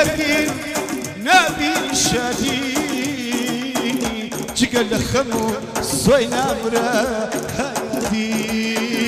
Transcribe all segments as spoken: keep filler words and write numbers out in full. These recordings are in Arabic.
لكن نبي شادي جقل خمو صوينا مرا هادي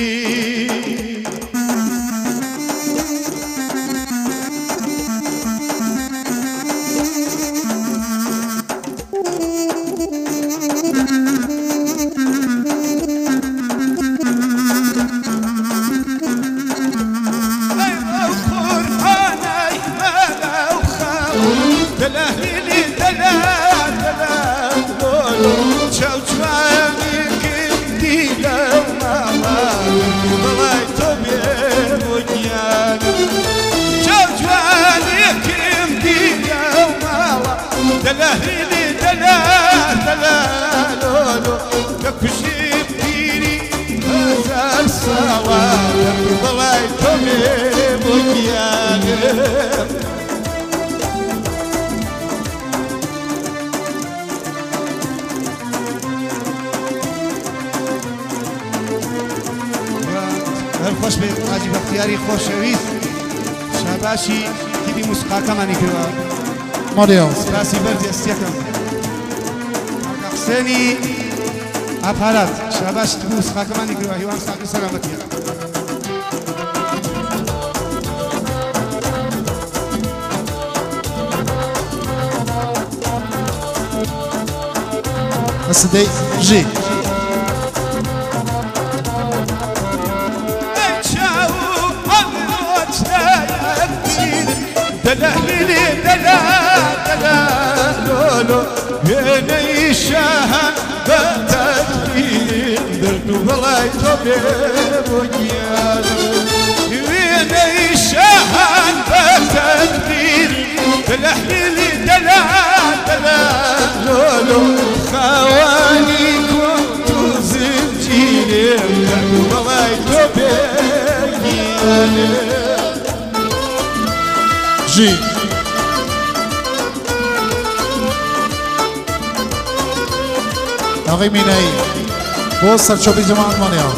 دلهلي دلا دلا لولو كفشي بيري هزار سوا والله تومي بوكيان خوش به حاجی بختیاری خوشویست شباشی کدی موسیقا کمانی کرد ماريو سپاسی بردی استیکم حسینی افراد شباش تو موسیقا کمانی کرد هیوان ساقی سلامتی السدي جي دلهلي دلا دلا لولو يني شاهن بتدري درد والله طبيب وجيان يني شاهن بتدري دلهلي دلا دلا لولو خواني كنت زنجيري درد والله طبيب وجيان جي أغي ميناي بوصل شو بجماعة مانيا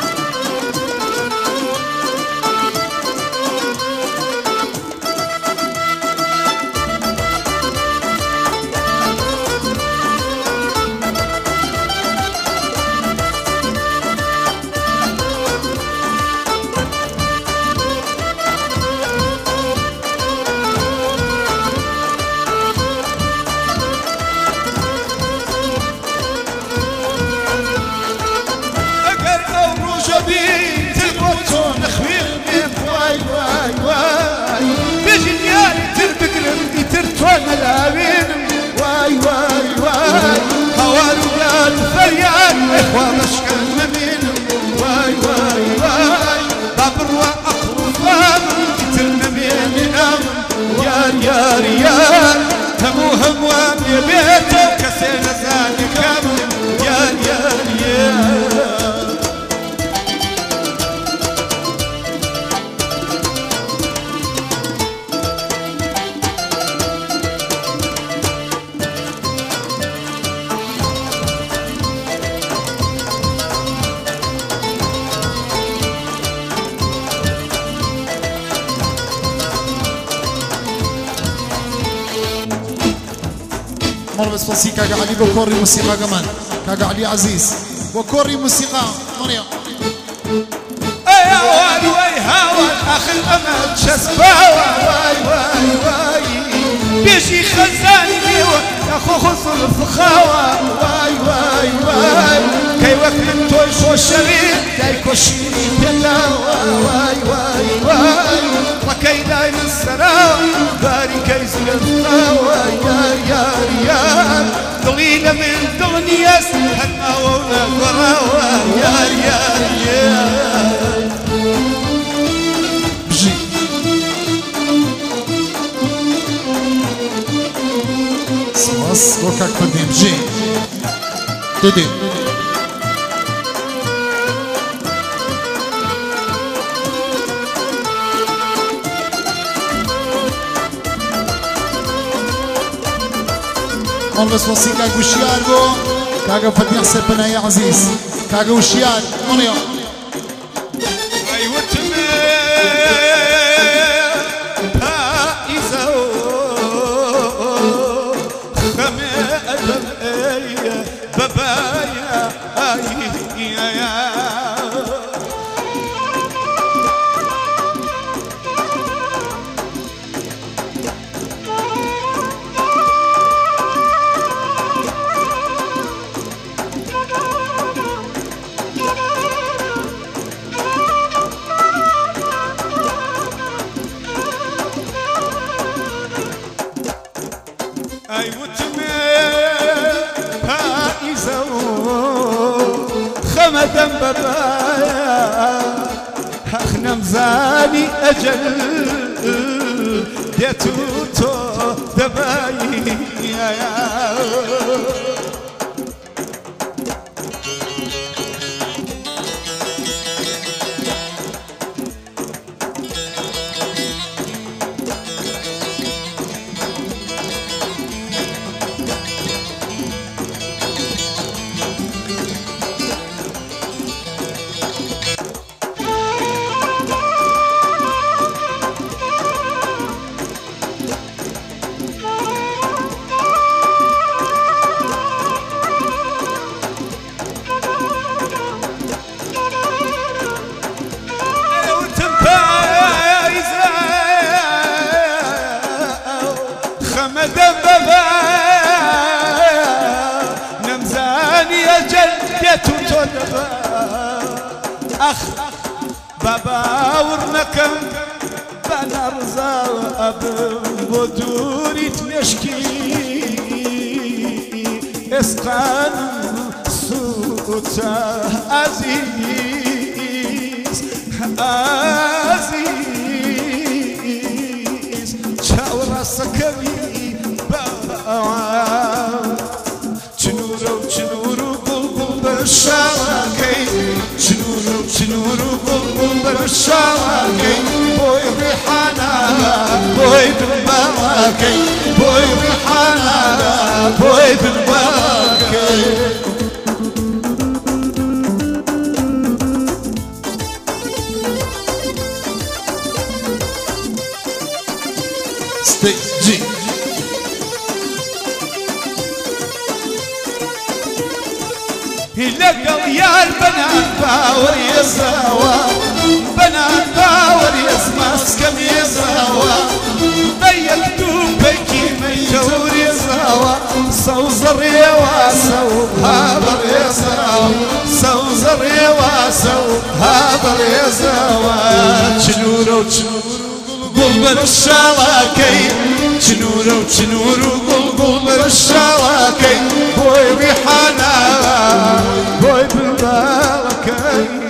واي واي واي هوارو قال فريان إخوة مشكل مبينهم واي واي واي بابر وأخوفان يترنا بين الأمن يار يار يار هموهم وامي بيته كسينا زاني كامل يار يار يار مربس فصي كاقا علي بكوري موسيقى كمان كاقا علي عزيز بكوري موسيقى مريم ايا واي واي هاوى اخ الامل شسباوى واي واي واي بيجي خزاني ليوى اخو خصر الفخاوى واي واي واي كي وقت توي شو الشريك دايكو شيري بلاوى واي واي واي وكي دايم السراوى باري كيس الفخاوى يار يار يار ضغينا من دغنياس هنا وولا وراوى يار يار يار جي سواس وكاك قديم جي ديدي مربس فصي كاقا وشيار بو كاقا فتيح سبنا يا عزيز كاقا وشيار مريم خمدا ببايا اخنا مزاني اجل ديتو تو دبايا أخ بابا ورنكم بنرزا أبن بدوري تنشكي اسقان سوتا عزيز عزيز شاورا سكري باوا چنورو چنورو بلبل برشاكي شنورو شنورو بلبل برشاكي بوي ريحانا بوي بالباكي بوي ريحانا بوي بالباكي ستيجي لقوا يا البنات باور يزاوى بنات باور يزماس كم يزاوى ضيقتوا بكي ميجور يزاوى صوزر يواسو هابر يزاوى صوزر يواسو هابر يزاوى شنورو شنورو قلب الشواكي شنورو شنورو قلب الشواكي بوي ريحانا بوي بالبالكي